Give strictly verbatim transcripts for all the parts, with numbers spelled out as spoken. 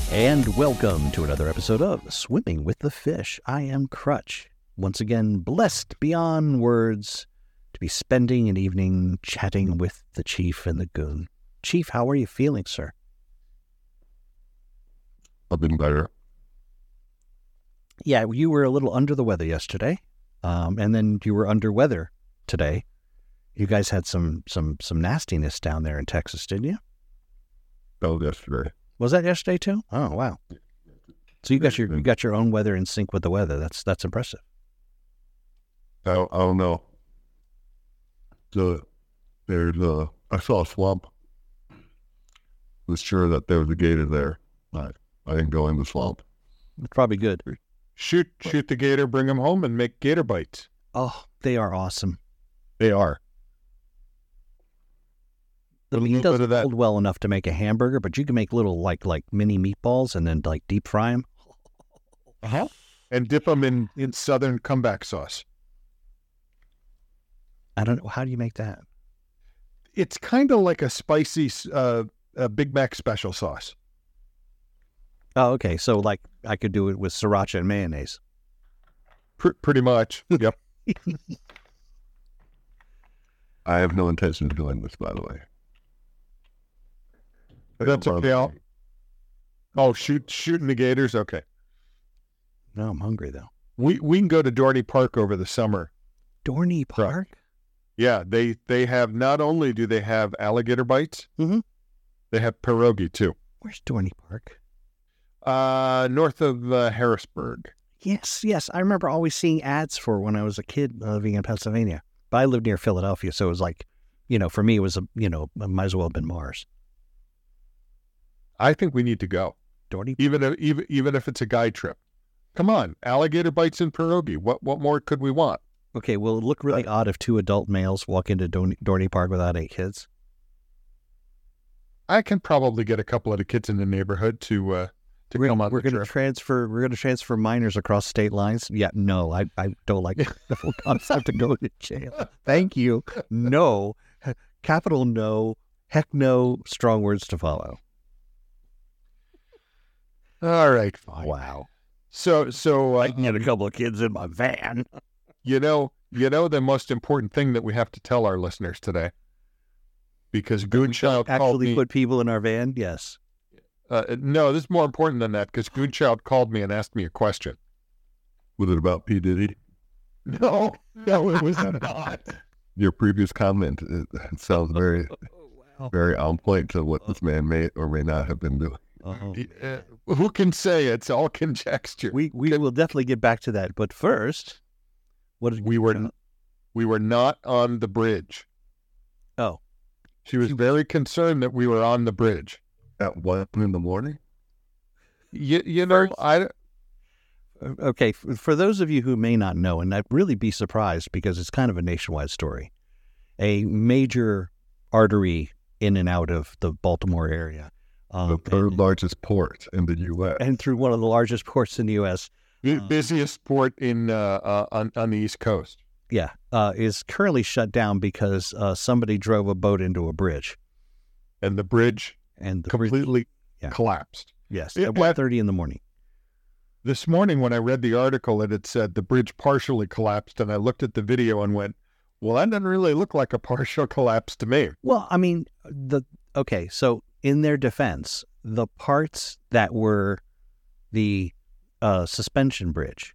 And welcome to another episode of Swimming with the Fish. I am Crutch, once again blessed beyond words to be spending an evening chatting with the Chief and the Goon. Chief, how are you feeling, sir? I've been better. Yeah, you were a little under the weather yesterday, um, and then you were under weather today. You guys had some some some nastiness down there in Texas, didn't you? That was yesterday. Was that yesterday too? Oh wow! So you got your you got your own weather in sync with the weather. That's that's impressive. I don't, I don't know. The there's a I saw a swamp. Was sure that there was a gator there. I I didn't go in the swamp. It's probably good. Shoot, shoot the gator, bring him home, and make gator bites. Oh, they are awesome. They are. The A meat little bit doesn't of that- hold well enough to make a hamburger, but you can make little like like mini meatballs and then like deep fry them. Uh-huh. And dip them in, in southern comeback sauce. I don't know, how do you make that? It's kind of like a spicy uh, a Big Mac special sauce. Oh, okay. So like I could do it with sriracha and mayonnaise. Pr- pretty much. Yep. I have no intention of doing this, by the way. That's okay. I'll, oh, shoot, shooting the gators. Okay. No, I'm hungry though. We we can go to Dorney Park over the summer. Dorney Park? Yeah, they they have, not only do they have alligator bites, Mhm. they have pierogi too. Where's Dorney Park? Uh, north of uh, Harrisburg. Yes, yes. I remember always seeing ads for when I was a kid uh, living in Pennsylvania. But I lived near Philadelphia, so it was like, you know, for me it was a, you know, it might as well have been Mars. I think we need to go. Dorney. Even if, even even if it's a guide trip. Come on, alligator bites and pierogi. What what more could we want? Okay, will it look really odd if two adult males walk into Dorney, Dorney Park without eight kids? I can probably get a couple of the kids in the neighborhood to uh, to We're, come on we're the going to trip. transfer. We're going to transfer minors across state lines. Yeah, no, I, I don't like the whole concept of going to jail. Thank you. No, capital no. Heck no. Strong words to follow. All right, fine. Wow. So so uh, I can get a couple of kids in my van. you know you know the most important thing that we have to tell our listeners today, because Goonchild called Actually, me. put people in our van. Yes. Uh, no, this is more important than that, because Goonchild called me and asked me a question. Was it about P. Diddy? No, no, it was not. Your previous comment it, it sounds very, Wow. very on point to what this man may or may not have been doing. Oh. Uh, who can say? It's all conjecture. We we will definitely get back to that, but first, what did We were we were not on the bridge. Oh. She was very concerned that we were on the bridge. At one in the morning? You, you know, I, Okay, for, for those of you who may not know, and I'd really be surprised because it's kind of a nationwide story, a major artery in and out of the Baltimore area, um, The third and, largest port in the U S and through one of the largest ports in the U S, bu- busiest port in uh, uh, on on the East Coast. yeah, uh, is currently shut down because uh, somebody drove a boat into a bridge, And the bridge and the bridge, completely yeah. collapsed. yes, Yeah, at one thirty in the morning. This morning when I read the article, it had said the bridge partially collapsed, and I looked at the video and went, well, that doesn't really look like a partial collapse to me. Well, I mean, the okay. So, in their defense, the parts that were the uh, suspension bridge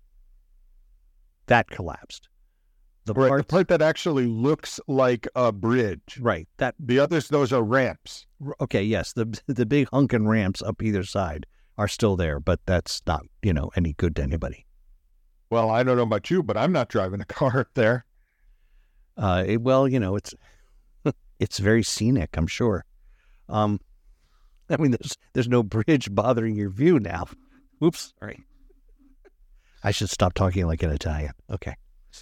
that collapsed. The Right, the parts, part that actually looks like a bridge. right? That The others, those are ramps. okay? Yes, the the big hunkin' ramps up either side are still there, but that's not you know any good to anybody. Well, I don't know about you, but I'm not driving a car up there. Uh, it, well, you know, it's it's very scenic, I'm sure. Um, I mean, there's there's no bridge bothering your view now. Oops, sorry. I should stop talking like an Italian. Okay.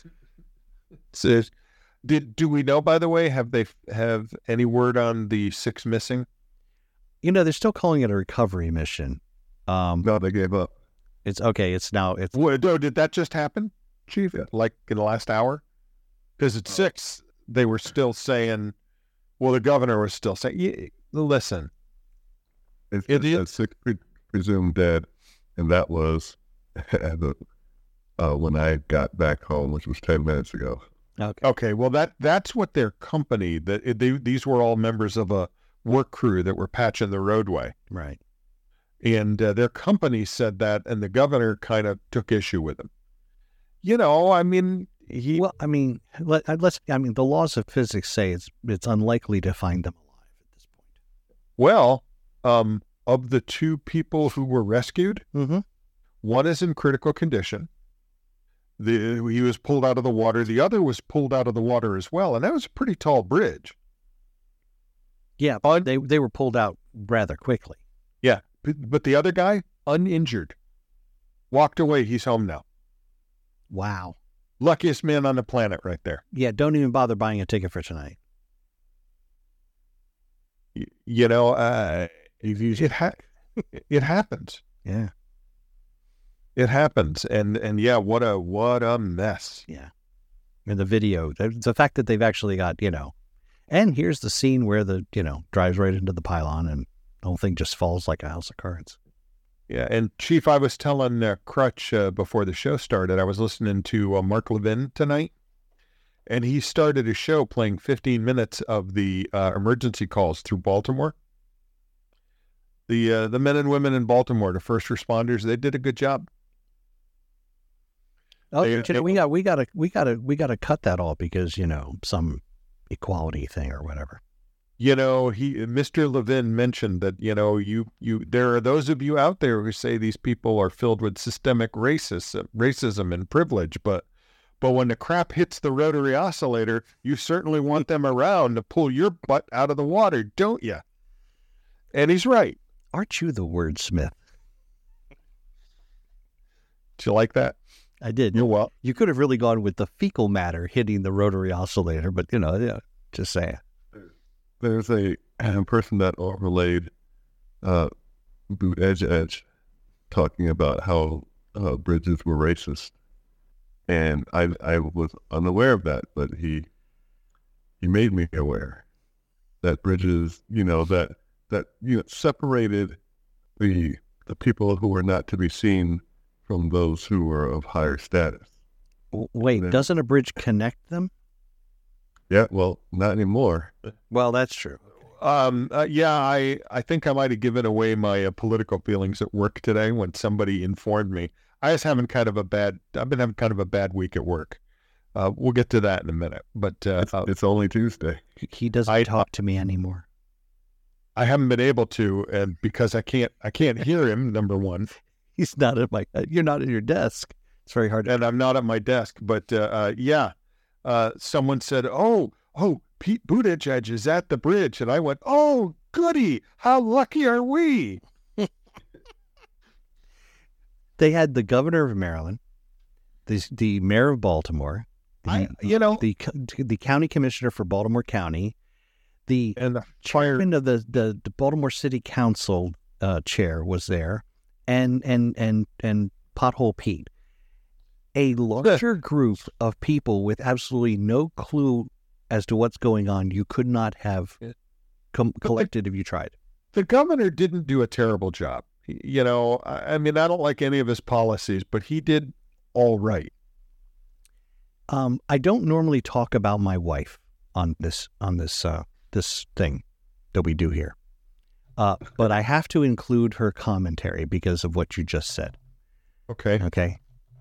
So, did do we know, by the way, have they have any word on the six missing? You know, they're still calling it a recovery mission. Um, No, they gave up. it's okay. It's now it's What, oh, did that just happen, Chief? Like in the last hour? Because at six, they were still saying, well, the governor was still saying, "Yeah, listen, It's, It it's is- at six presumed dead, and that was at the, uh, when I got back home, which was ten minutes ago. Okay. Okay, well that that's what their company that they, these were all members of a work crew that were patching the roadway, Right. and uh, their company said that, and the governor kind of took issue with them. You know, I mean, he Well, I mean, let, uh, let's. I mean, the laws of physics say it's it's unlikely to find them alive at this point. well, um, of the two people who were rescued, Mm-hmm. one is in critical condition. The he was pulled out of the water. The other was pulled out of the water as well, and that was a pretty tall bridge. Yeah, Un- they they were pulled out rather quickly. Yeah, but, but the other guy, uninjured, walked away. He's home now. Wow. Luckiest man on the planet right there. Yeah, don't even bother buying a ticket for tonight. Y- You know, uh, You've used it ha- it happens. Yeah, It happens, and and yeah, what a what a mess. yeah. In the video, the, the fact that they've actually got, you know, and here's the scene where the, you know, drives right into the pylon and the whole thing just falls like a house of cards. Yeah, and Chief, I was telling uh, Crutch uh, before the show started, I was listening to uh, Mark Levin tonight, and he started a show playing fifteen minutes of the uh, emergency calls through Baltimore. The uh, the men and women in Baltimore, the first responders, they did a good job. Oh, They- you know, they- we got we got to we got to we got to cut that all because, you know, some equality thing or whatever. You know, he Mister Levin mentioned that, you know, you you there are those of you out there who say these people are filled with systemic racism, racism and privilege, but but when the crap hits the rotary oscillator, you certainly want them around to pull your butt out of the water, don't you? And he's right. Aren't you the wordsmith? Do you like that? I did. You're well. You could have really gone with the fecal matter hitting the rotary oscillator, but, you know, yeah, just saying. There's a, a person that overlaid uh, Boot Edge Edge talking about how uh, bridges were racist, and I I was unaware of that, but he he made me aware that bridges, you know, that that you know separated the the people who were not to be seen from those who were of higher status. W- Wait, Yeah. doesn't a bridge connect them? Yeah, well, not anymore. Well, that's true. Um, uh, yeah, I, I think I might have given away my uh, political feelings at work today when somebody informed me. I was having kind of a bad, I've been having kind of a bad week at work. Uh, we'll get to that in a minute. But uh, It's, uh, it's only Tuesday. He- He doesn't I- talk to me anymore. I haven't been able to, and because I can't, I can't hear him, number one, He's not at my, uh, you're not at your desk. It's very hard to, and I'm not at my desk. But uh, uh, yeah, uh, someone said, oh, oh, Pete Buttigieg is at the bridge. And I went, oh, goody. How lucky are we? they had the governor of Maryland, the, the mayor of Baltimore, the, I, you know, the, co- the county commissioner for Baltimore County, the and the fire, chairman of the, the, the Baltimore City Council uh, chair was there, and and and and Pothole Pete. A larger group of people with absolutely no clue as to what's going on. You could not have com- collected if you tried. the governor didn't do a terrible job. He- You know, I, I mean, I don't like any of his policies, but he did all right. Um, I don't normally talk about my wife on this on this uh, this thing that we do here, uh, but I have to include her commentary because of what you just said. Okay. Okay.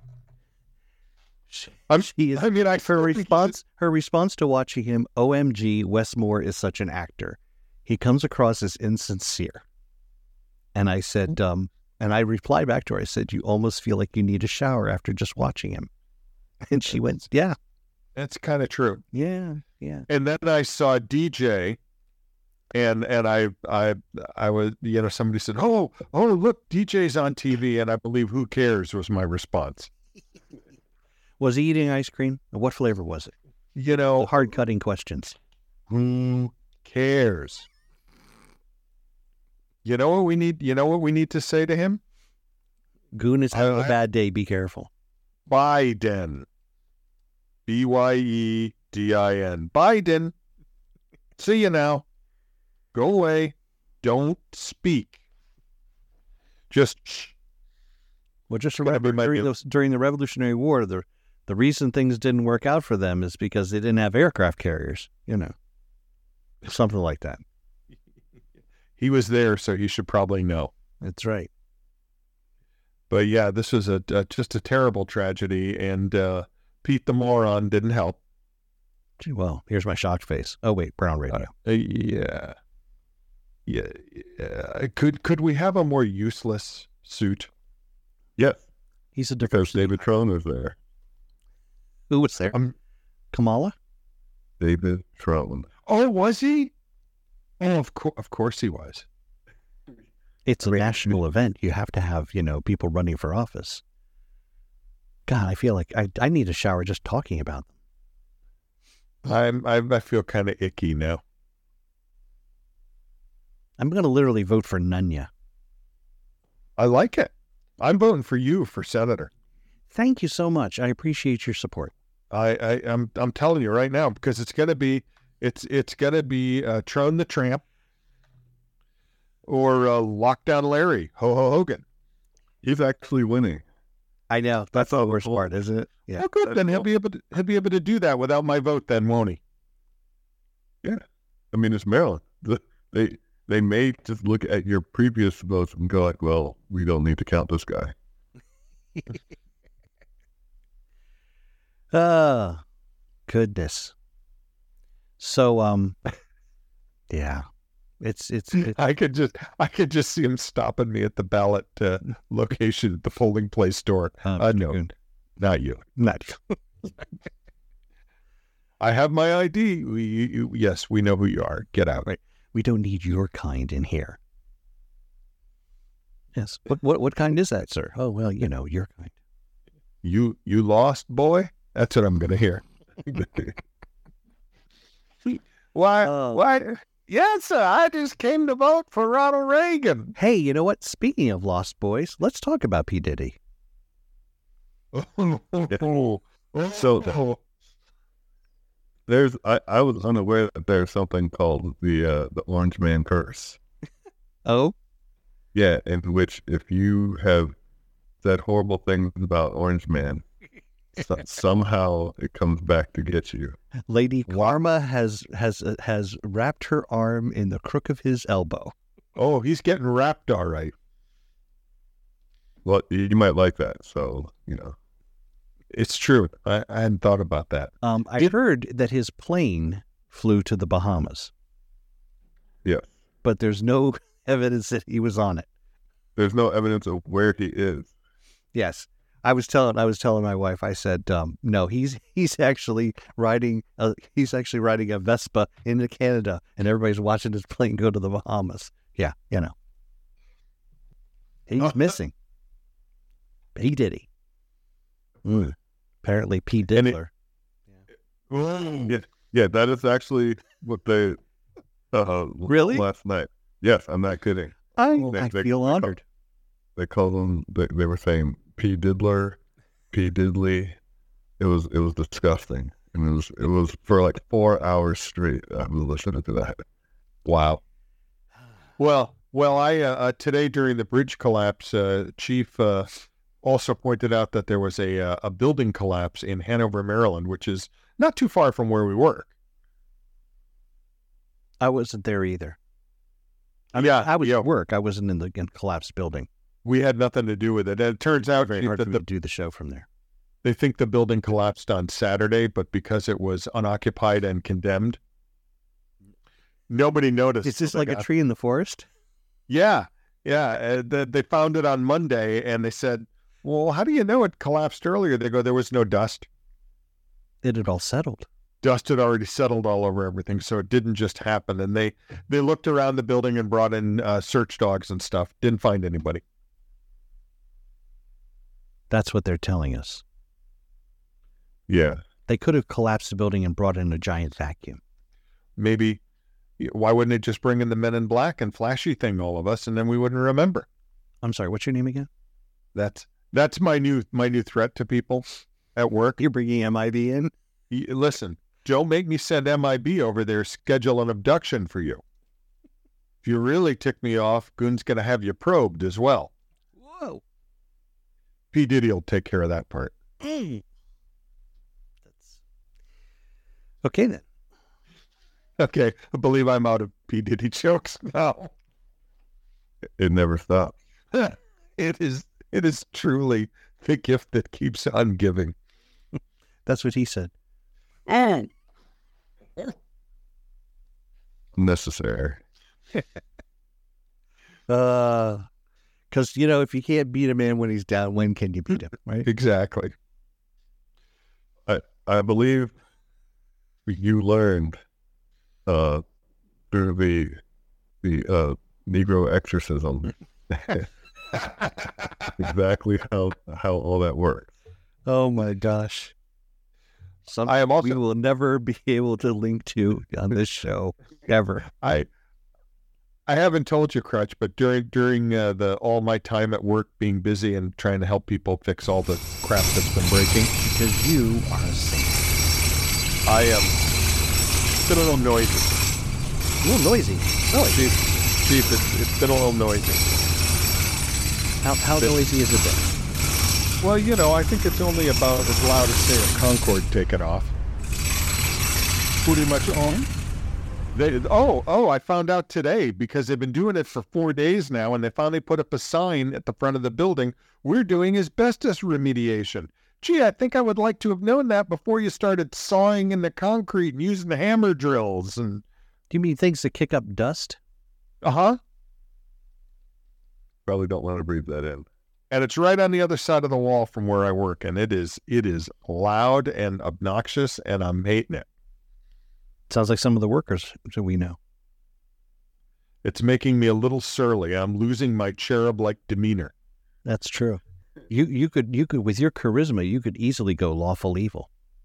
She, I'm- she is, I mean, I her still think response her response to watching him. O M G, Wes Moore is such an actor. He comes across as insincere. And I said, um, and I replied back to her. I said, you almost feel like you need a shower after just watching him. And she went, yeah, That's kind of true. yeah, yeah. And then I saw D J, and and I I I was you know somebody said, oh oh look, D J's on T V, and I believe Who Cares was my response. Was he eating ice cream? What flavor was it? You know, Hard cutting questions. who cares? You know what we need? You know what we need to say to him? Goon is having I- a bad day. Be careful. Biden. B Y E D I N. Biden. See you now. Go away. Don't speak. Just Well, just Gotta remember be my during deal. the, during the Revolutionary War, the the reason things didn't work out for them is because they didn't have aircraft carriers. You know, something like that. he was there, so he should probably know. That's right. But yeah, this was a, a just a terrible tragedy, and uh, Pete the moron didn't help. Gee, well, here's my shocked face. Oh wait, brown radio. Uh, yeah, yeah, yeah. Could could we have a more useless suit? Yes, He's a because diversity. David Trone was there. Who was there? Um, Kamala? David Trone. oh, was he? Oh, of course, of course he was. It's a national event. You have to have, you know, people running for office. God, I feel like I, I need a shower just talking about them. I'm I, I feel kind of icky now. I'm going to literally vote for Nunya. I like it. I'm voting for you for senator. Thank you so much. I appreciate your support. I, I I'm I'm telling you right now, because it's gonna be it's it's gonna be uh, Trone the Tramp or uh, Lockdown Larry Ho Ho Hogan. He's actually winning. I know. That's the worst cool. part, isn't it? Yeah. Oh, good. That's Then he'll cool. be able to he'll be able to do that without my vote. Then won't he? I mean, it's Maryland. The- They they may just look at your previous votes and go like, well, we don't need to count this guy. Oh, goodness. So, um, yeah, it's, it's, it's I could just I could just see him stopping me at the ballot uh, location at the polling place door. uh, Uh, no, not you. not I have my I D. We, you, you, yes, we know who you are. Get out. Right. We don't need your kind in here. Yes. What, what, what kind is that, sir? Oh, well, you know, your kind. You you lost, boy. That's what I'm gonna hear. Why? Oh. Why? Yes, sir. I just came to vote for Ronald Reagan. Hey, you know what? Speaking of lost boys, let's talk about P. Diddy. So- There's I, I was unaware that there's something called the uh, the Orange Man curse. Oh, Yeah, in which if you have said horrible things about Orange Man, so, somehow it comes back to get you. Lady Karma has has uh, has wrapped her arm in the crook of his elbow. oh, he's getting wrapped all right. Well, you might like that. So you know, It's true. I, I hadn't thought about that. Um, I Did- heard that his plane flew to the Bahamas, yes. but there's no evidence that he was on it. There's no evidence of where he is. Yes, I was telling I was telling my wife. I said, um, no, he's he's actually riding a, he's actually riding a Vespa into Canada, and everybody's watching his plane go to the Bahamas. Yeah, you know, he's missing. P. Diddy. Mm. Apparently, P. And it- Diddler. Yeah, yeah, that is actually what they uh, Really? last night. Yes, I'm not kidding. I, They- I they- feel they call- honored. They called him. They, they were saying P Diddler, P Diddley. It was it was disgusting, and it was it was for like four hours straight. I was listening to that. Wow. Well, well, I uh, uh, today during the bridge collapse, uh, Chief uh, also pointed out that there was a uh, a building collapse in Hanover, Maryland, which is not too far from where we work. I wasn't there either. I mean, Yeah, I was yeah. at work. I wasn't in the in collapsed building. We had nothing to do with it. And it turns out Very Chief, hard for that me the, to do the show from there. they think the building collapsed on Saturday, but because it was unoccupied and condemned, nobody noticed. Is this They like a got- tree in the forest? Yeah, yeah. Uh, they, they found it on Monday, and they said, "Well, how do you know it collapsed earlier?" They go, "There was no dust. It had all settled. Dust had already settled all over everything, so it didn't just happen." And they they looked around the building and brought in uh, search dogs and stuff. Didn't find anybody. That's what they're telling us. Yeah, They could have collapsed the building and brought in a giant vacuum. Maybe why wouldn't they just bring in the Men in Black and flashy thing, all of us, and then we wouldn't remember? I'm sorry, what's your name again? That's that's my new my new threat to people at work. You're bringing M I B in? Y- Listen, don't make me send M I B over there, schedule an abduction for you. If you really tick me off, Goon's going to have you probed as well. Whoa. P. Diddy will take care of that part. Mm. That's okay then. Okay, I believe I'm out of P. Diddy jokes now. It never stops. It is it is truly the gift that keeps on giving. That's what he said. And Necessary. Uh, because, you know, if you can't beat a man when he's down, when can you beat him, right? Exactly. I I believe you learned uh through the the uh Negro exorcism exactly how how all that works. Oh my gosh. Some I am also we will never be able to link to on this show ever. I I haven't told you, Crutch, but during during uh, the all my time at work being busy and trying to help people fix all the crap that's been breaking, Because you are a saint. I am um, been a little noisy. A little noisy. Really? Chief, Chief, it's, it's been a little noisy. How, how Bit- noisy is it then? Well, you know, I think it's only about as loud as, say, a Concorde taking off. pretty much on. They, oh, oh, I found out today because they've been doing it for four days now, and they finally put up a sign at the front of the building. We're doing asbestos remediation. Gee, I think I would like to have known that before you started sawing in the concrete and using the hammer drills. And Do you mean things that kick up dust? uh-huh. Probably don't want to breathe that in. And it's right on the other side of the wall from where I work, and it is it is loud and obnoxious, and I'm hating it. Sounds like some of the workers that we know. It's making me a little surly. I'm losing my cherub-like demeanor. That's true. You you could you could with your charisma you could easily go lawful evil.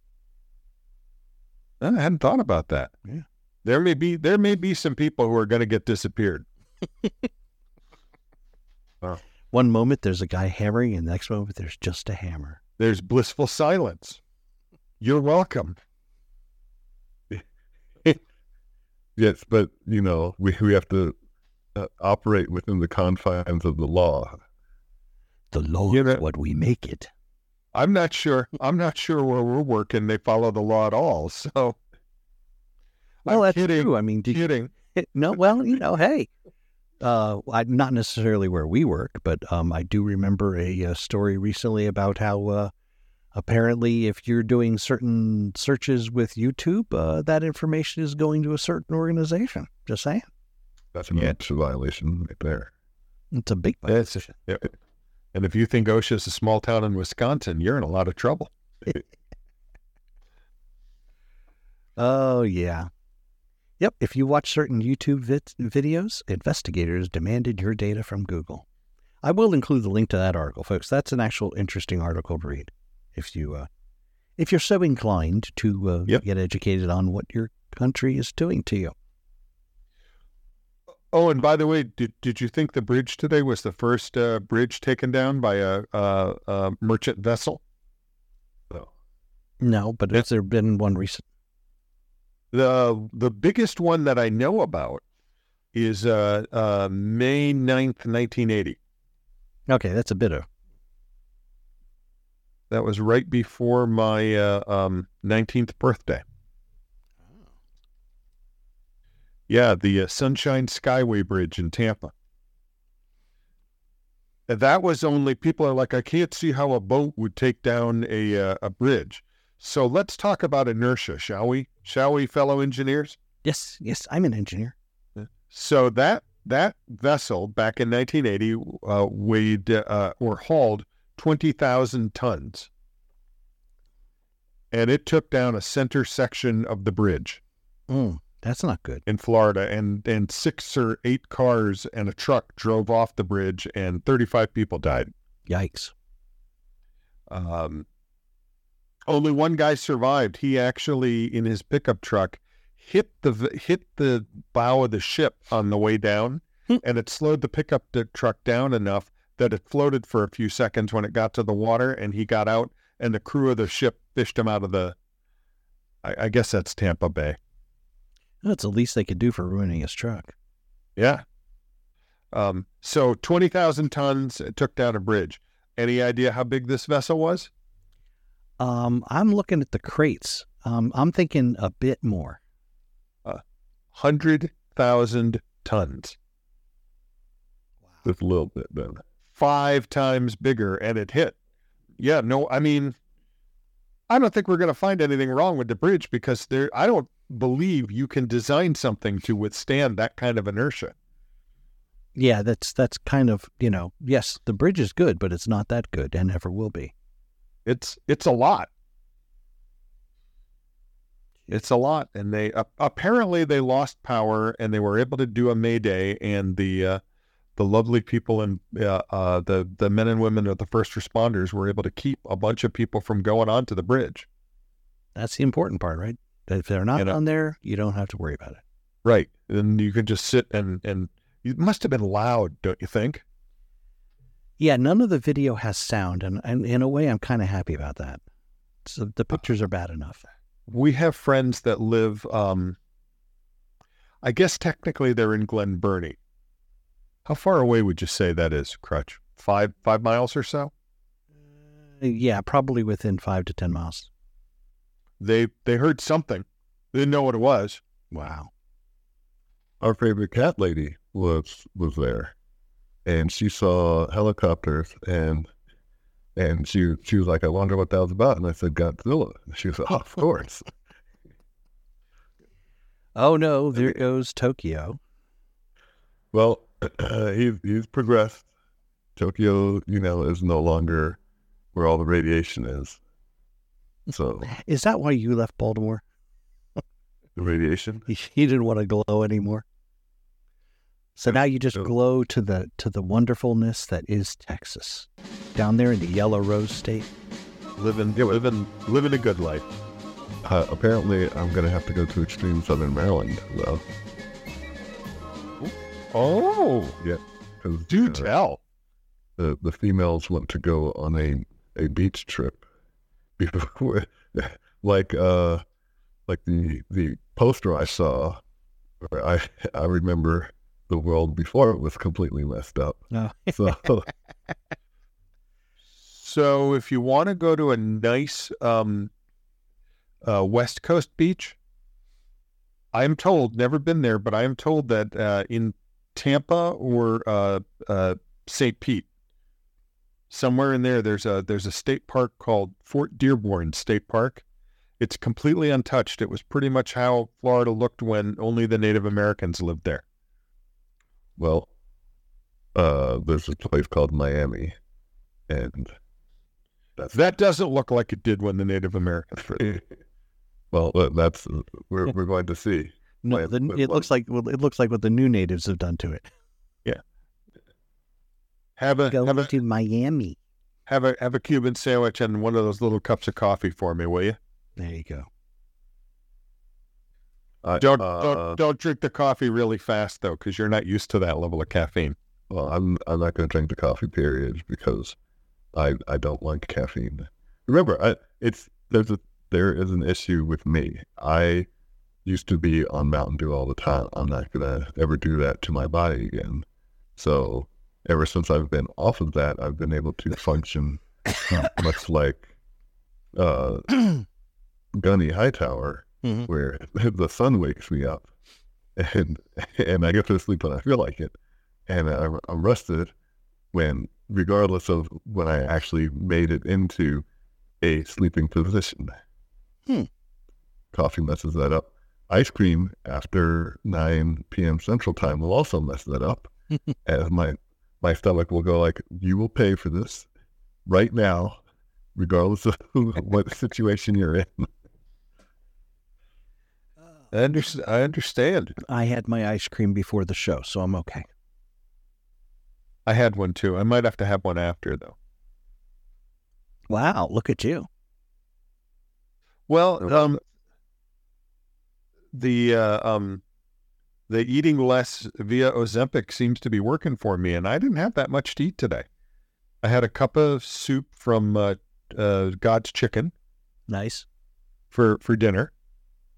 I hadn't thought about that. Yeah. There may be there may be some people who are going to get disappeared. One moment there's a guy hammering, and the next moment there's just a hammer. There's blissful silence. You're welcome. Yes, but you know we we have to uh, operate within the confines of the law. The Lord You know- is what we make it. I'm not sure. I'm not sure where we're working. They follow the law at all. So, Well, I'm that's kidding. true. I mean, did you, Kidding. no, well, you know, hey, uh, I, not necessarily where we work, but um, I do remember a, uh story recently about how uh, apparently if you're doing certain searches with YouTube, uh, that information is going to a certain organization. Just saying. That's an Yeah. OSHA violation right there. It's a big That's- violation. yeah. And if you think OSHA is a small town in Wisconsin, you're in a lot of trouble. Oh, yeah. Yep. If you watch certain YouTube vid- videos, investigators demanded your data from Google. I will include the link to that article, folks. That's an actual interesting article to read if you, uh, if you're so inclined to uh, Yep. get educated on what your country is doing to you. Oh, and by the way, did did you think the bridge today was the first uh, bridge taken down by a, a, a merchant vessel? So No, but has there been one recent? The the biggest one that I know about is uh, uh, May ninth, nineteen eighty. Okay, that's a bit of. That was right before my uh, um, nineteenth birthday. Yeah, the uh, Sunshine Skyway Bridge in Tampa. And that was only, people are like, I can't see how a boat would take down a uh, a bridge. So let's talk about inertia, shall we? Shall we, fellow engineers? Yes, yes, I'm an engineer. So that that vessel back in nineteen eighty uh, weighed uh, or hauled twenty thousand tons. And it took down a center section of the bridge Mm, that's not good. in Florida, and, and six or eight cars and a truck drove off the bridge, and thirty-five people died. Yikes. Um, only one guy survived. He actually, in his pickup truck, hit the v- hit the bow of the ship on the way down, Hmm. and it slowed the pickup the truck down enough that it floated for a few seconds when it got to the water, and he got out, and the crew of the ship fished him out of the. I, I guess that's Tampa Bay. That's the least they could do for ruining his truck. Yeah. Um, so twenty thousand tons, it took down a bridge. Any idea how big this vessel was? Um, I'm looking at the crates. Um, I'm thinking a bit more. one hundred thousand tons. Just a little bit then. Five times bigger, and it hit. Yeah, no, I mean, I don't think we're going to find anything wrong with the bridge because there. I don't believe you can design something to withstand that kind of inertia. Yeah, that's that's kind of, you know, yes, the bridge is good, but it's not that good and never will be. It's it's a lot. It's a lot, and they uh, apparently they lost power, and they were able to do a mayday, and the uh, the lovely people and uh, uh, the the men and women of the first responders were able to keep a bunch of people from going onto the bridge. That's the important part, right? That if they're not You know, on there, you don't have to worry about it. right, and you can just sit and and it must have been loud, don't you think? Yeah, none of the video has sound, and, and in a way, I'm kind of happy about that. So the pictures are bad enough. We have friends that live. Um, I guess technically they're in Glen Burnie. How far away would you say that is, Crutch? Five five miles or so? Yeah, probably within five to ten miles. They they heard something. They didn't know what it was. Wow. Our favorite cat lady was was there, and she saw helicopters, and and she she was like, I wonder what that was about. And I said, Godzilla. And she was like, oh, of course. Oh no, there goes Tokyo. Well, he's he's progressed. Tokyo, you know, is no longer where all the radiation is. So Is that why you left Baltimore? the radiation. You didn't want to glow anymore. So now you just No. glow to the to the wonderfulness that is Texas, down there in the Yellow Rose State. Living living living a good life. Uh, apparently, I'm gonna have to go to extreme southern Maryland, though. Oh, Yeah, 'cause, do uh, tell. the the females want to go on a a beach trip before, like uh like the the poster I saw. Where I I remember the world before it was completely messed up. Oh. So So if you want to go to a nice um, uh, West Coast beach, I am told, never been there, but I am told that uh, in Tampa or uh, uh, Saint Pete, somewhere in there, there's a there's a state park called Fort Dearborn State Park. It's completely untouched. It was pretty much how Florida looked when only the Native Americans lived there. well, uh, there's a place called Miami, and that's That doesn't look like it did when the Native Americans were there. well, uh, that's we're we're going to see. No, Wait, the, wait, it what? looks like well, it looks like what the new natives have done to it. Have a Go have a to Miami. have a have a Cuban sandwich and one of those little cups of coffee for me, will you? There you go. I, Don't uh, don't don't drink the coffee really fast though, because you're not used to that level of caffeine. Well, I'm I'm not going to drink the coffee, period, because I I don't like caffeine. Remember, I it's there's a there is an issue with me. I used to be on Mountain Dew all the time. I'm not going to ever do that to my body again. So ever since I've been off of that, I've been able to function much like uh, Gunny Hightower, Mhm. where the sun wakes me up, and and I get to sleep when I feel like it, and I'm, I'm rested when, regardless of when I actually made it into a sleeping position. Hmm. Coffee messes that up. Ice cream after nine p.m. Central Time will also mess that up, as my my stomach will go like, you will pay for this right now, regardless of what situation you're in. I, under, I understand. I had my ice cream before the show, so I'm okay. I had one too. I might have to have one after though. Wow, look at you. Well, um, the uh, um, the eating less via Ozempic seems to be working for me, and I didn't have that much to eat today. I had a cup of soup from uh, uh, God's Chicken Nice. for, for dinner,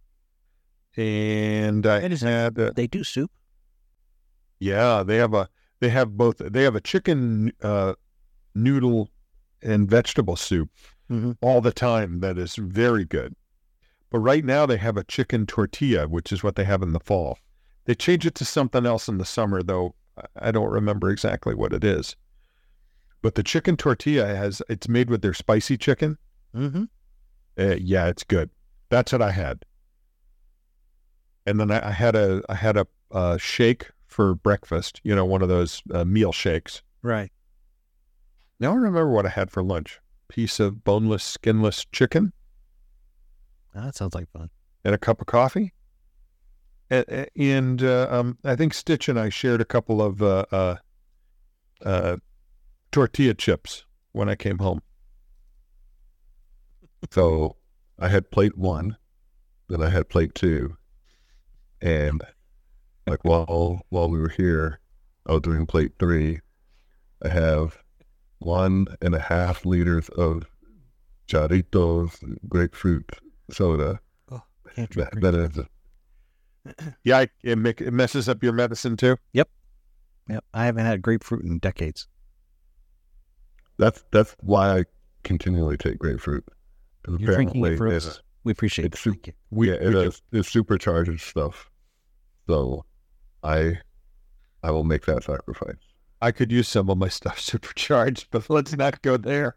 and I And is had uh, They do soup. yeah, they have a They have both. They have a chicken uh, noodle and vegetable soup Mhm. all the time that is very good. But right now they have a chicken tortilla, which is what they have in the fall. They change it to something else in the summer, though I don't remember exactly what it is. But the chicken tortilla has, it's made with their spicy chicken. Mm-hmm. Uh, yeah, it's good. That's what I had. And then I, I had a I had a uh, shake for breakfast. You know, one of those uh, meal shakes. Right. Now I remember what I had for lunch: piece of boneless, skinless chicken, Oh, that sounds like fun. and a cup of coffee. And, and uh, um, I think Stitch and I shared a couple of uh, uh, uh, tortilla chips when I came home. So I had plate one, then I had plate two, and like while while we were here, I was doing plate three. I have one and a half liters of Charitos grapefruit soda. Oh, can't drink That, that is Yeah, I, it, make, it messes up your medicine too. Yep. I haven't had grapefruit in decades. that's that's why I continually take grapefruit. 'Cause You're drinking it apparently for it's, us. We appreciate it. it's su- Thank you. We, yeah, it we is, it's supercharged stuff. So I I will make that sacrifice. I could use some of my stuff supercharged, but let's not go there.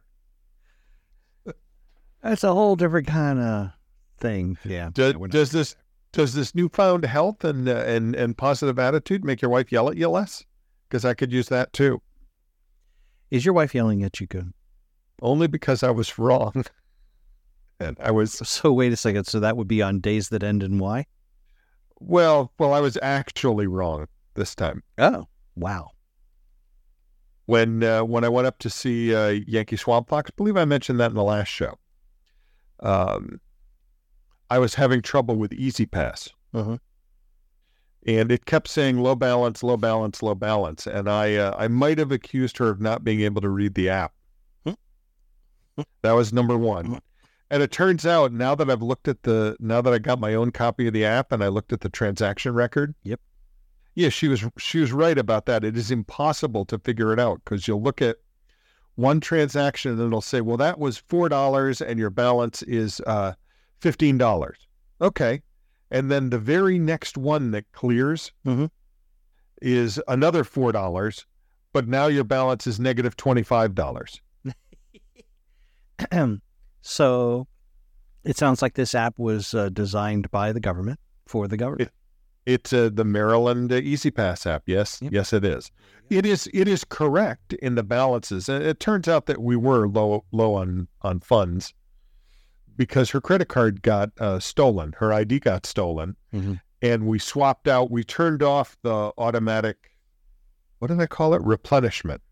That's a whole different kind of thing. Yeah. Does, I wouldn't- does this does this newfound health and uh, and and positive attitude make your wife yell at you less? Because I could use that too. Is your wife yelling at you good? Only because I was wrong, and I was So wait a second. So that would be on days that end in Y? well. Well, I was actually wrong this time. Oh, wow. When uh, when I went up to see uh, Yankee Swamp Fox, I believe I mentioned that in the last show. Um, I was having trouble with Easy Pass. Uh-huh. And it kept saying low balance, low balance, low balance. And I uh, I might have accused her of not being able to read the app. That was number one. And it turns out now that I've looked at the, now that I got my own copy of the app and I looked at the transaction record. Yep. Yeah, she was, she was right about that. It is impossible to figure it out because you'll look at one transaction and it'll say, well, that was four dollars and your balance is uh, fifteen dollars. Okay. And then the very next one that clears Mhm. is another four dollars, but now your balance is negative twenty-five dollars. So it sounds like this app was uh, designed by the government for the government. It's uh, the Maryland uh, Easy Pass app. Yes, Yep. yes, it is. It is. It is correct in the balances. And it turns out that we were low, low on on funds because her credit card got uh, stolen. Her I D got stolen, Mhm. and we swapped out. We turned off the automatic. What did I call it? Replenishment.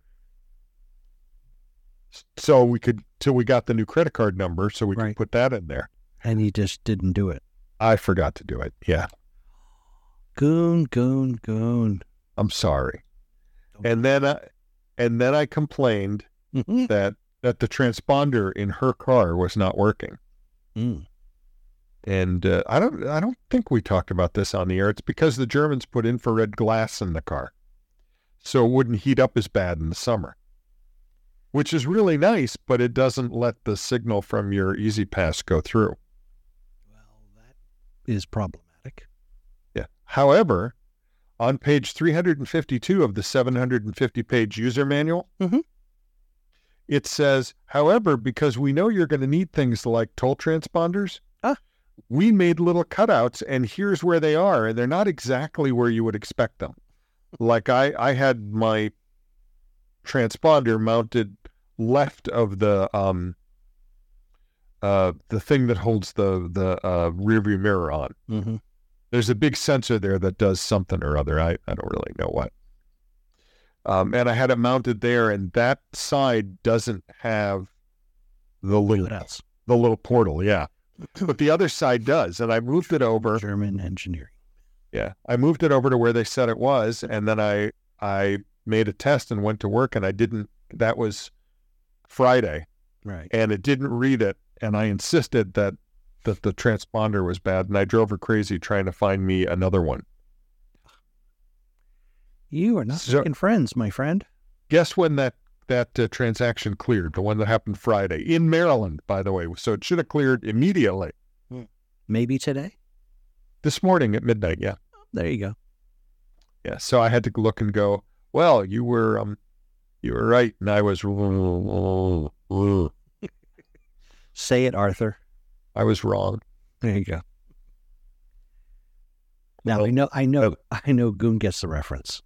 So we could till we got the new credit card number, so we Right. could put that in there. And he just didn't do it. I forgot to do it. Yeah, Goon, goon, goon. I'm sorry. And then I, and then I complained Mhm. that that the transponder in her car was not working. Mm. And uh, I don't I don't think we talked about this on the air. It's because the Germans put infrared glass in the car, so it wouldn't heat up as bad in the summer, which is really nice. But it doesn't let the signal from your Easy Pass go through. Well, that is problematic. Yeah. However, on page three hundred fifty-two of the seven hundred fifty page user manual, Mhm. it says, however, because we know you're going to need things like toll transponders, Ah. we made little cutouts and here's where they are. And they're not exactly where you would expect them. Like I, I had my transponder mounted left of the, um, uh, the thing that holds the, the, uh, rear view mirror on. Mm-hmm. There's a big sensor there that does something or other. I, I don't really know what. Um, and I had it mounted there, and that side doesn't have the little, What else? the little portal, yeah. But the other side does, and I moved it over. German engineering. Yeah, I moved it over to where they said it was, and then I I made a test and went to work, and I didn't. That was Friday, Right. and it didn't read it, and I insisted that that the transponder was bad, and I drove her crazy trying to find me another one. You are not So- making friends, my friend. Guess when that that uh, transaction cleared? The one that happened Friday in Maryland, by the way. So it should have cleared immediately. Maybe today. This morning at midnight. Yeah, There you go. yeah. So I had to look and go. Well, you were um, you were right, and I was Say it, Arthur. I was wrong. There you go. Now Well, I know, I know, I know. Goon gets the reference.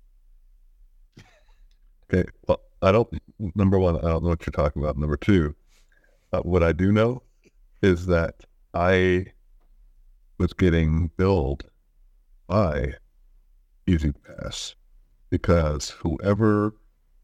Okay. Well, I don't. Number one, I don't know what you're talking about. Number two, uh, what I do know is that I was getting billed by Easy Pass because whoever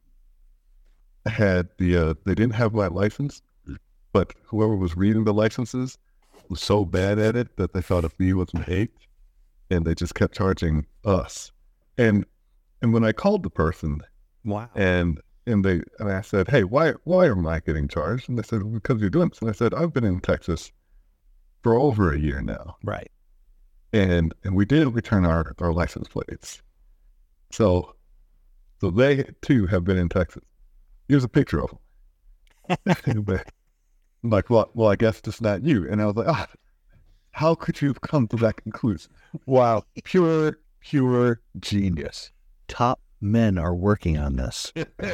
had the uh, they didn't have my license, but whoever was reading the licenses was so bad at it that they thought a fee was paid, and they just kept charging us. And and when I called the person Wow. and and they and I said, hey, why why am I getting charged? And they said, because you're doing this. And I said, I've been in Texas for over a year now, Right. and and we did return our, our license plates. So so they too have been in Texas. Here's a picture of them. I'm like, well, well, I guess it's not you. And I was like, ah, how could you have come to that conclusion? Wow, pure pure genius. Top men are working on this.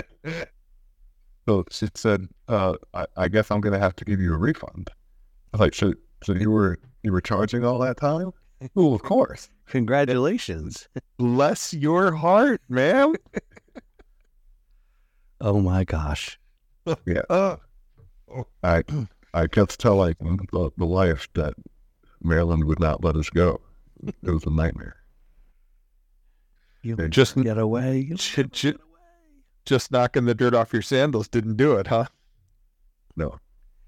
So she said, uh, I, I guess I'm going to have to give you a refund. I was like, so, so you were you were charging all that time? Oh, of course. Congratulations. Bless your heart, man. Oh my gosh. Yeah. Uh, I I kept telling the, the wife that Maryland would not let us go. It was a nightmare. You They just get away. You j- j- just knocking the dirt off your sandals didn't do it, huh? No.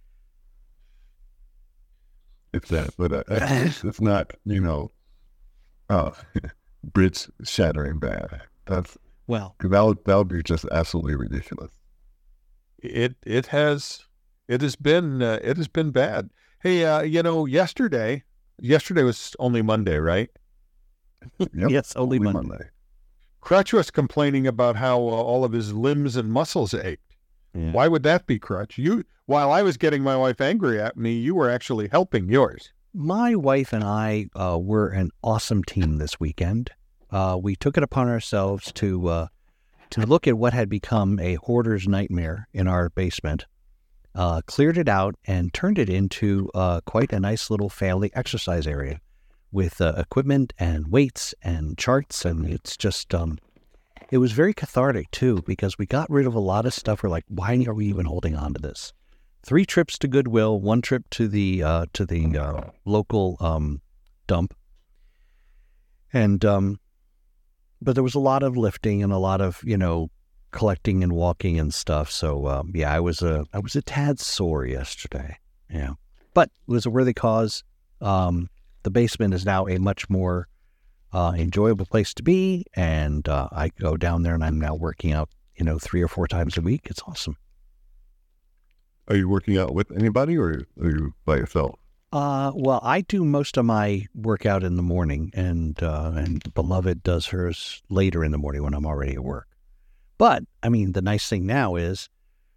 It's that, but uh, it's, it's not, you know, uh, bridge shattering bad. That's, well, cause that would, that would be just absolutely ridiculous. It it has it has been uh, it has been bad. Hey, uh, you know, yesterday yesterday was only Monday, right? Yep. yes, only Monday. Crutch was complaining about how uh, all of his limbs and muscles ached. Yeah. Why would that be, Crutch? You, while I was getting my wife angry at me, you were actually helping yours. My wife and I uh, were an awesome team this weekend. Uh, we took it upon ourselves to uh, to look at what had become a hoarder's nightmare in our basement, uh, cleared it out, and turned it into uh, quite a nice little family exercise area with uh, equipment and weights and charts. And it's just, um, it was very cathartic too, because we got rid of a lot of stuff. We're like, why are we even holding on to this? Three trips to Goodwill, one trip to the uh, to the uh, local um, dump, and um, but there was a lot of lifting and a lot of you know collecting and walking and stuff. So um, yeah, I was a I was a tad sore yesterday. Yeah, but it was a worthy cause. Um, the basement is now a much more uh, enjoyable place to be, and uh, I go down there and I'm now working out you know three or four times a week. It's awesome. Are you working out with anybody or are you by yourself? Uh, well, I do most of my workout in the morning, and uh, and Beloved does hers later in the morning when I'm already at work. But I mean, the nice thing now is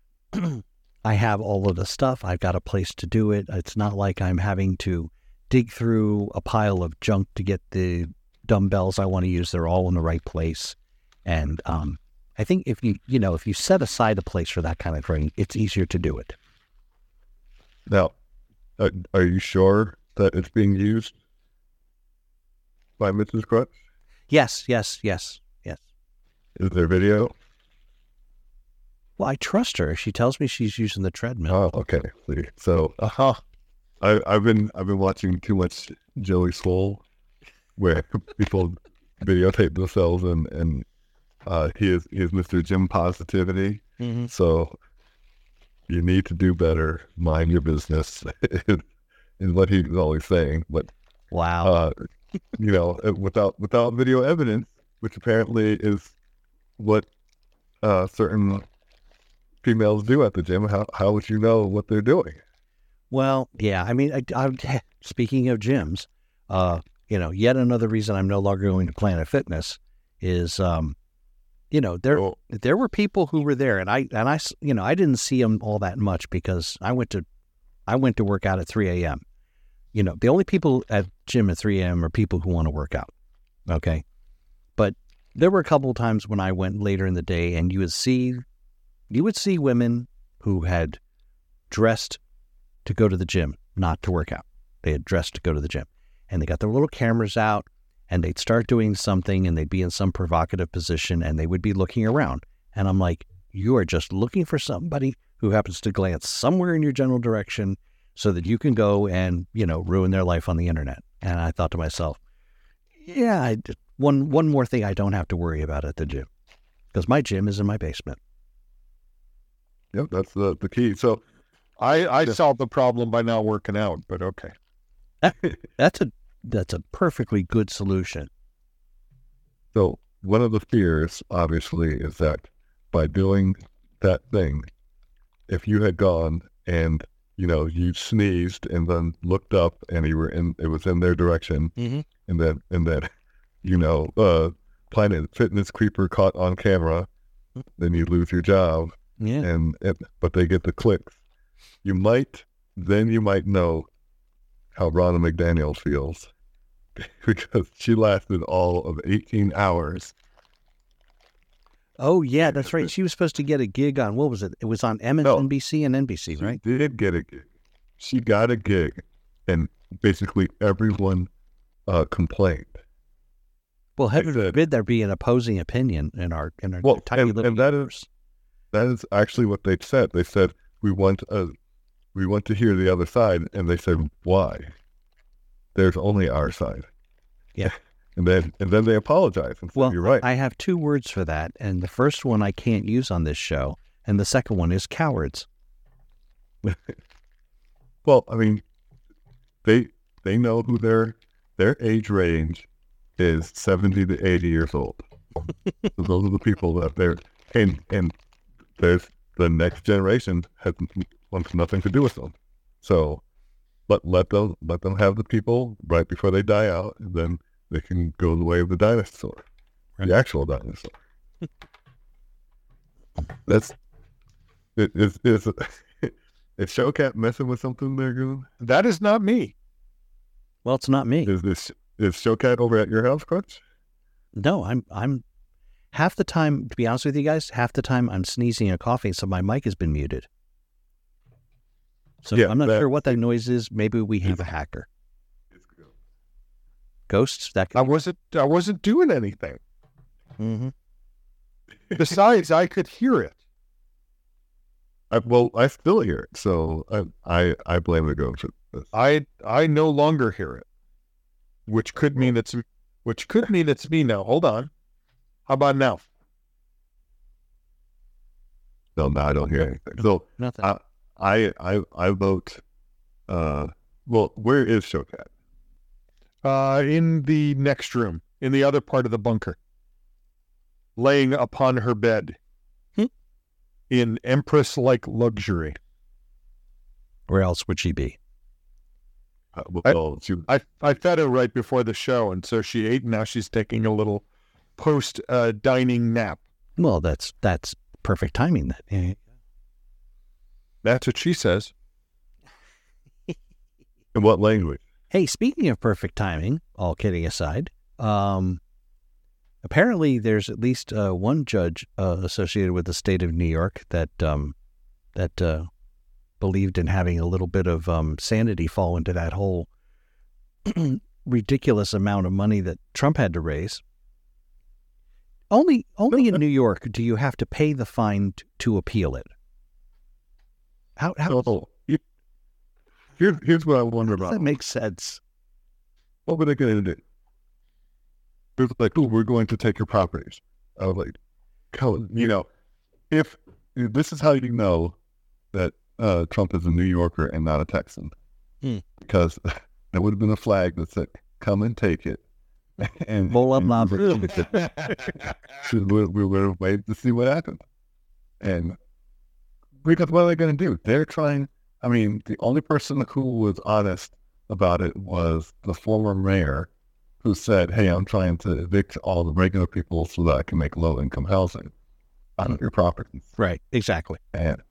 I have all of the stuff. I've got a place to do it. It's not like I'm having to dig through a pile of junk to get the dumbbells I want to use. They're all in the right place, and um, I think if you you know if you set aside a place for that kind of thing, it's easier to do it. Now, uh, are you sure that it's being used by Missus Crutch? Yes, yes, yes, yes. Is there video? Well, I trust her. She tells me she's using the treadmill. Oh, okay. See, so Uh huh. I, I've been I've been watching too much Joey Swole, where people videotape themselves, and and uh, he is he is Mister Gym Positivity. Mm-hmm. So you need to do better. Mind your business, is what he's always saying. But Wow. uh, you know, without without video evidence, which apparently is what uh, certain females do at the gym, how how would you know what they're doing? Well, yeah. I mean, I, I, speaking of gyms, uh, you know, yet another reason I'm no longer going to Planet Fitness is um, you know, there Oh. there were people who were there, and I and I, s- you know, I didn't see them all that much because I went to I went to work out at three a.m. You know, the only people at gym at three a.m. are people who want to work out. Okay, but there were a couple of times when I went later in the day, and you would see you would see women who had dressed to go to the gym, not to work out. They had dressed to go to the gym, and they got their little cameras out, and they'd start doing something, and they'd be in some provocative position, and they would be looking around. And I'm like, you are just looking for somebody who happens to glance somewhere in your general direction so that you can go and, you know, ruin their life on the internet. And I thought to myself, yeah, I, one one more thing I don't have to worry about at the gym, because my gym is in my basement. Yep, that's the, the key. So I, I solved the problem by not working out, but okay. That's a that's a perfectly good solution. So one of the fears, obviously, is that by doing that thing, if you had gone and, you know, you sneezed and then looked up and you were in, it was in their direction, Mm-hmm. and then, and then, you know, uh, Planet Fitness Creeper caught on camera, then you lose your job, Yeah. and, and but they get the clicks. You might, then you might know how Ronna McDaniel feels, because she lasted all of eighteen hours. Oh yeah, that's right. She was supposed to get a gig on, what was it? It was on M S N B C and N B C, She right? did get a gig. She got a gig, and basically everyone uh, complained. Well, heaven said- forbid there be an opposing opinion in our in our Well, tiny and- little and that is- universe. That is actually what they said. They said we want a, we want to hear the other side, and they said why? There's only our side. Yeah. And then and then they apologize and said, Well, you're right. I have two words for that, and the first one I can't use on this show, and the second one is cowards. Well, I mean, they they know who their their age range is seventy to eighty years old. So those are the people that they're and and there's the next generation has wants nothing to do with them. So let let them let them have the people right before they die out, and then they can go the way of the dinosaur, Right. the actual dinosaur. That's it is is is Showcat messing with something there, Goon? That is not me. Well, it's not me. Is this is Showcat over at your house, Crutch? No, I'm I'm half the time, to be honest with you guys, half the time I'm sneezing and coughing, so my mic has been muted. So Yeah, I'm not that- sure what that noise is. Maybe we have a hacker. Ghosts? That I could wasn't I wasn't doing anything. mm-hmm. Besides, I could hear it. I, well, I still hear it, so I I, I blame the ghost. for this. I I no longer hear it. Which could mean it's which could mean it's me now. Hold on. How about now? No, no, I don't hear anything. So Nothing. I I I, I vote. Uh, well, where is Showcat? Uh, in the next room, in the other part of the bunker, laying upon her bed, Hmm. in empress-like luxury. Where else would she be? Uh, well, I- well, she, I I fed her right before the show, and so she ate. And now she's taking a little post uh, dining nap. Well, that's that's perfect timing then. Yeah. That's what she says. in what language? Hey, speaking of perfect timing, all kidding aside, um, apparently there's at least uh, one judge uh, associated with the state of New York that um, that uh, believed in having a little bit of um, sanity fall into that whole ridiculous amount of money that Trump had to raise. Only, only in New York do you have to pay the fine t- to appeal it. How, how Oh, you- here's here's what I wonder does about. that make sense? What were they going to do? It was like, oh, we're going to take your properties. I was like, "Go," you know, if this is how you know that uh, Trump is a New Yorker and not a Texan, Hmm. because there would have been a flag that said, "Come and take it," and Roll up, and lob. we, we, we would have waited to see what happened. And because what are they going to do? They're trying. I mean, the only person who was honest about it was the former mayor who said, hey, I'm trying to evict all the regular people so that I can make low-income housing on your property. Right. Exactly. And,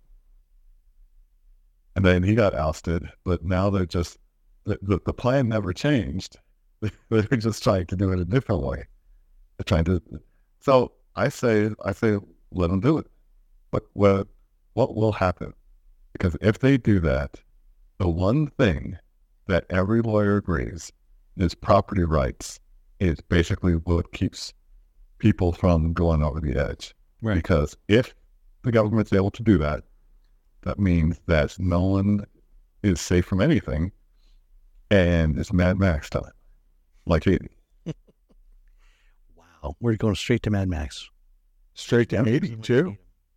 and then he got ousted, but now they're just, the, the, the plan never changed. They're just trying to do it a different way. They're trying to, so I say, I say, let them do it. But what, what will happen? Because if they do that, the one thing that every lawyer agrees is property rights is basically what keeps people from going over the edge. Right. Because if the government's able to do that, that means that no one is safe from anything, and it's Mad Max time. Like eighty. Wow. We're going straight to Mad Max. Straight to eighty too.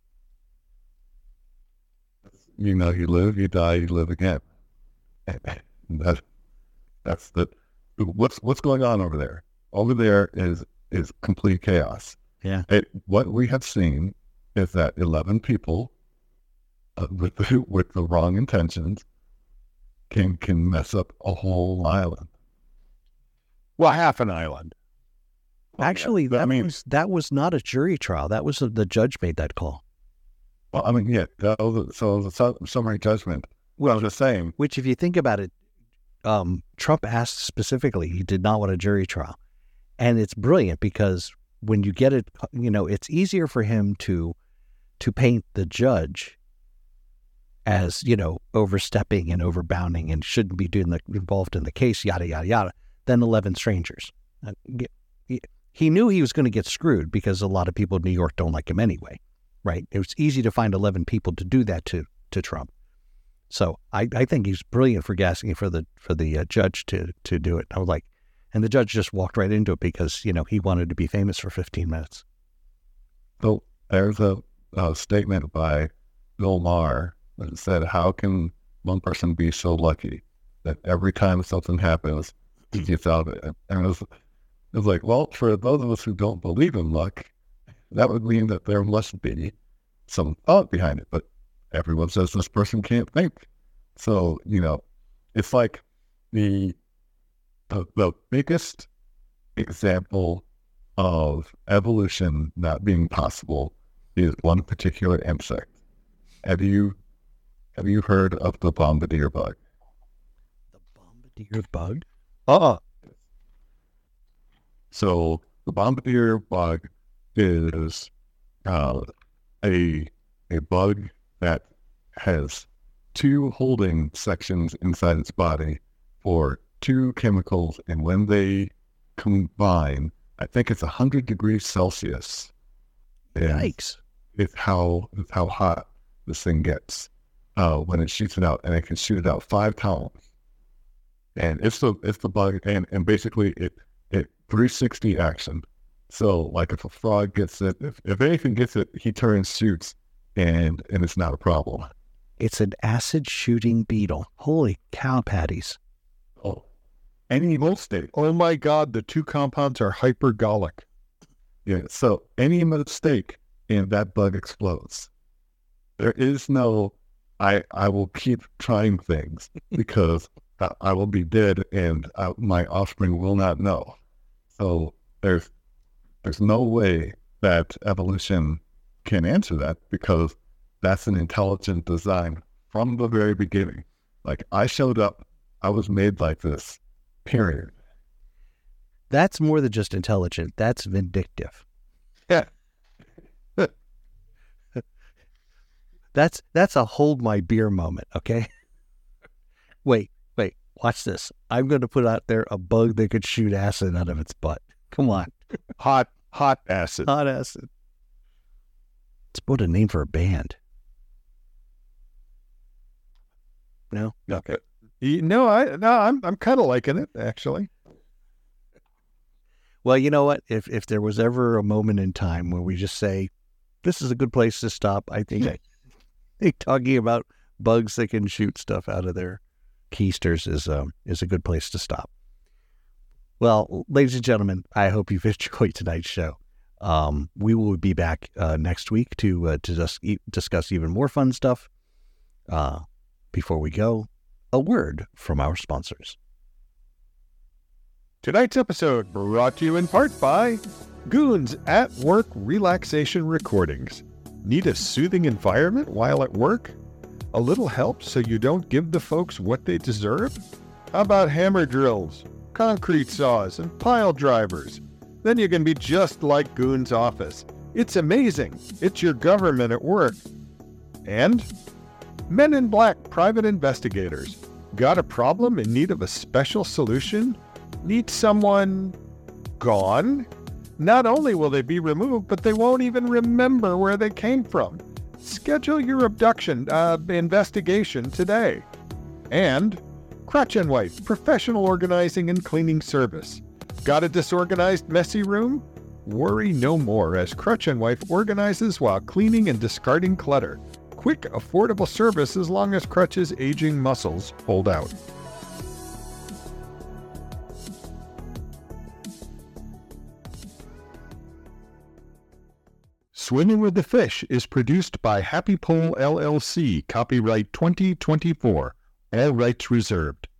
You know, you live, you die, you live again. And that, that's the, what's what's going on over there? Over there is is complete chaos. Yeah. It, what we have seen is that eleven people uh, with the, with the wrong intentions can can mess up a whole island. Well, half an island. Actually, But, that I mean, was that was not a jury trial. That was a, the judge made that call. well, I mean, yeah. that was- So the su- summary judgment. Well, the same. Which, if you think about it, um, Trump asked specifically, he did not want a jury trial. And it's brilliant because when you get it, you know, it's easier for him to to paint the judge as, you know, overstepping and overbounding and shouldn't be doing the, involved in the case, yada, yada, yada, than eleven strangers. Uh, he, he knew he was going to get screwed because a lot of people in New York don't like him anyway, right? It was easy to find eleven people to do that to to Trump. So I, I think he's brilliant for asking for the for the uh, judge to to do it. I was like, and the judge just walked right into it because, you know, he wanted to be famous for fifteen minutes. So there's a, a statement by Bill Maher that said, how can one person be so lucky that every time something happens, he gets out of it? And it was, it was like, well, for those of us who don't believe in luck, that would mean that there must be some thought behind it. But everyone says this person can't think. So, you know, it's like the the, the biggest example of evolution not being possible is one particular insect. Have you have you heard of the bombardier bug? The bombardier bug? Uh-uh. So the bombardier bug is uh, a a bug that has two holding sections inside its body for two chemicals, and when they combine, I think it's one hundred degrees Celsius. And Yikes. It's how it's how hot this thing gets uh, when it shoots it out, and it can shoot it out five times. And it's the it's the bug, and, and basically it it three sixty action. So like if a frog gets it, if, if anything gets it, he turns, shoots, and and it's not a problem. It's an acid shooting beetle. Holy cow patties. Oh, any mistake, Oh my God, the two compounds are hypergolic. yeah. So any mistake, and that bug explodes. There is no, I I will keep trying things because I, I will be dead, and I, my offspring will not know. So there's there's no way that evolution can answer that, because that's an intelligent design from the very beginning. Like, I showed up, I was made like this, period. That's more than just intelligent. That's vindictive. Yeah. That's that's a hold my beer moment, okay? Wait, wait, watch this. I'm going to put out there a bug that could shoot acid out of its butt. Come on. Hot, hot acid. Hot acid. It's what a name for a band. No? Okay. You- No, I no, I'm I'm kind of liking it actually. Well, you know what? If if there was ever a moment in time where we just say, this is a good place to stop, I think, I think talking about bugs that can shoot stuff out of their keisters is um, is a good place to stop. Well, ladies and gentlemen, I hope you've enjoyed tonight's show. Um, we will be back uh, next week to uh, to just e- discuss even more fun stuff. Uh, before we go, a word from our sponsors. Tonight's episode brought to you in part by Goons at Work Relaxation Recordings. Need a soothing environment while at work? A little help so you don't give the folks what they deserve? How about hammer drills, concrete saws, and pile drivers? Then you can be just like Goon's office. It's amazing. It's your government at work. And Men in Black Private Investigators. Got a problem in need of a special solution? Need someone gone? Not only will they be removed, but they won't even remember where they came from. Schedule your abduction uh, investigation today. And Crutch and Wife Professional Organizing and Cleaning Service. Got a disorganized, messy room? Worry no more as Crutch and Wife organizes while cleaning and discarding clutter. Quick, affordable service as long as Crutch's aging muscles hold out. Swimming with the Fish is produced by Happy Pole L L C, copyright twenty twenty-four, all rights reserved.